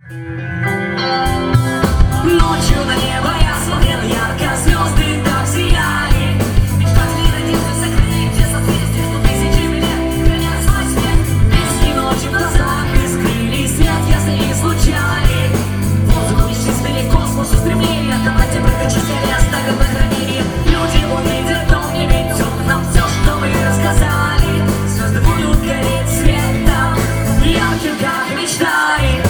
Ночью на небо я смотрел ярко, звезды так сияли. Мечтатели надежды сокрыли все созвездия, что тысячами лет хранят свой свет. Песни ночи в глазах искрили, свет ясный излучали. Воздух бесчисленный космос устремления, давайте прокачу скорее оставим на хранение. Люди увидят, он не ведет нам все, что мы рассказали. Звезды будут гореть светом, ярким, как мечтали.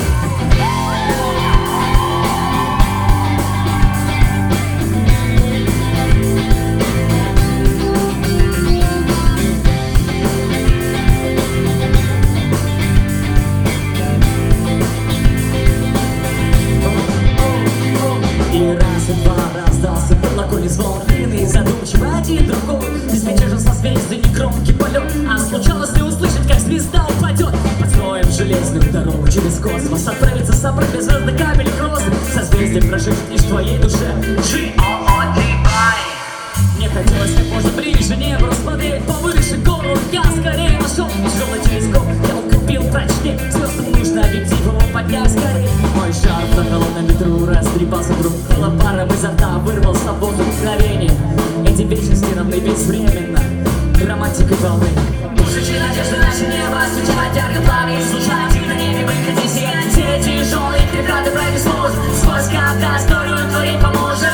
И раз, и два раздался колокольный звон, длинный, задумчивый, один другой. Безмятежен созвездий, негромкий полет, а случалось ли услышать, как звезда упадет? Построим железную дорогу через космос, отправиться собрать без звезды кабель гроз. Созвездие прожить лишь в твоей душе. G-O-O-D-I. Мне хотелось как можно ближе небо рассмотреть, повыше гору я скорее вошел. Тяжелый телескоп я укрепил прочнее, звездам нужно объектив его поднять скорее. Мой шар на холодном ветру растрепался вдруг, было паром изо рта, вырвался в воздух мгновение. Эти вечности равны безвременно романтикой волны. Жечи надежды наше небо, освещать ярко пламя, слушать и на небе выходи сиять. Те тяжелые преграды пройди сквозь года, историю творить поможет.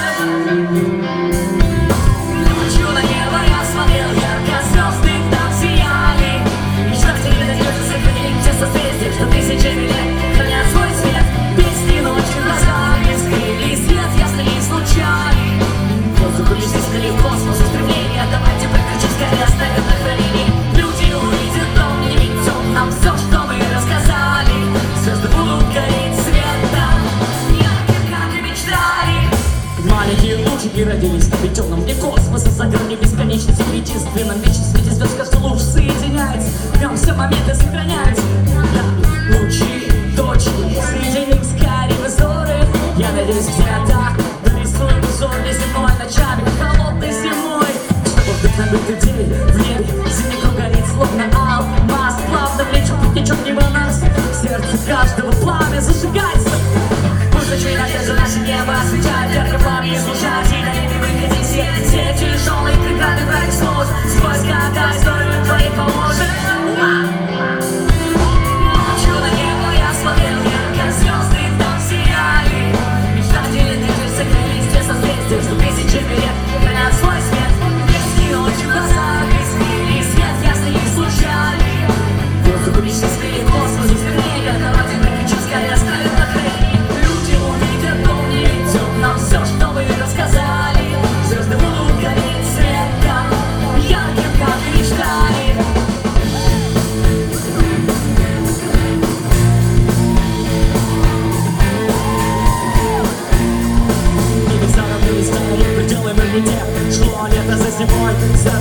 Ночью на небо я смотрел ярко, звезды там сияли. Мечтатели надежды сохранили все созвездия, что тысячами лет хранят свой свет. Песни ночи в глазах искрили, свет ясный излучали. Воздух бесчисленный космос устремления, давайте прокричим скорее оставим на хранение. Люди увидят, он не ведет нам все, что мы рассказали. Звезды будут гореть светом, ярким, как и мечтали. Маленькие лучики родились на темном дне космоса, за гранью бесконечности в единственном вечном свете звезд каждый луч соединяется, в нем все моменты сохраняются. Да, лучи, точки, среди них скорее взоры. Я надеюсь, где-то дорисуем узор неземной ночами, холодной зимой, чтобы вдохновить людей в небе. Зимний круг горит, словно алмаз, плавно влечет, течет мимо нас. В сердце каждого пламя зажигается. Пусть ночью и надежда наше небо освещает ярко пламя и слушать, и на небе выходи сиять. Все тяжелые преграды брать сквозь года, историю творить поможет. Ночью на небо я смотрел ярко, звезды там сияли. Мечтатели надежды сокрылись все созвездия, что тысячами лет хранят свой свет. Детские ночи в глазах искрили, свет ясный излучали. Воздух бесчисленный космос устремления, давайте прокричим скорее оставим на хранение. Люди увидят, он не ведет нам все, что вы рассказали. Звезды будут гореть светом, ярким, как и мечтали. Небеса равны скорее пределы на льде. Шло лето за зимой,